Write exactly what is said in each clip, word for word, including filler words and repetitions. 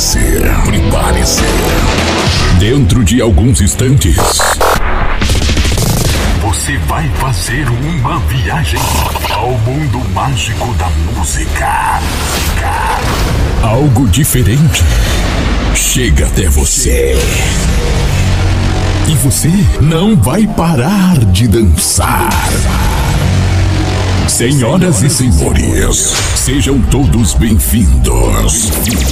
Prepare-se, prepare-se. Dentro de alguns instantes, você vai fazer uma viagem ao mundo mágico da música. Algo diferente chega até você. E você não vai parar de dançar. Senhoras e senhores, sejam todos bem-vindos.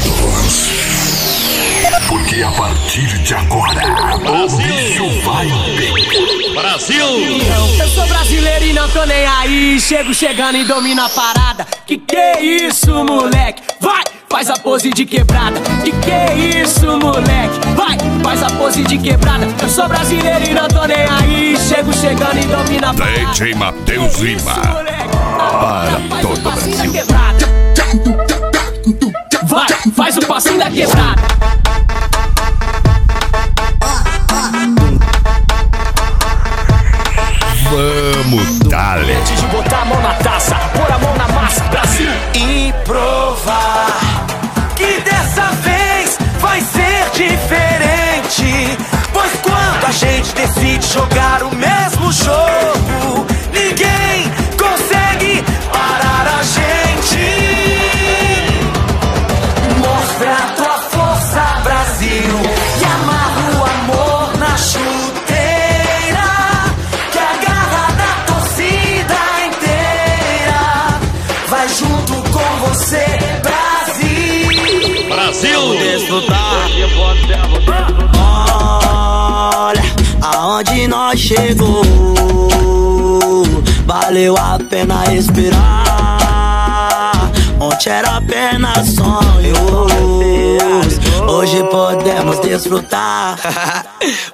Porque a partir de agora, o bicho vai pegar. Brasil! Eu sou brasileiro e não tô nem aí. Chego chegando e domino a parada. Que que é isso, moleque? Vai! Faz a pose de quebrada. Que que é isso, moleque? Vai, faz a pose de quebrada. Eu sou brasileiro e não tô nem aí. Chego chegando e domino a parada. D J Matheus Lima, para todo o Brasil. Vai, faz o passinho da quebrada. Vamos, dale. Antes de botar a mão na taça, pôr a mão na massa, Brasil. E provar que dessa vez vai ser diferente. Pois quando a gente decide jogar o mesmo jogo, ninguém consegue parar a gente. Mostra a tua força, Brasil, e amarra o amor na chuteira. Que a garra da torcida inteira vai junto com você, Brasil. Brasil! Desfrutar. Olha aonde nós chegou. Valeu a pena respirar. Ontem era apenas sonhos, hoje podemos desfrutar.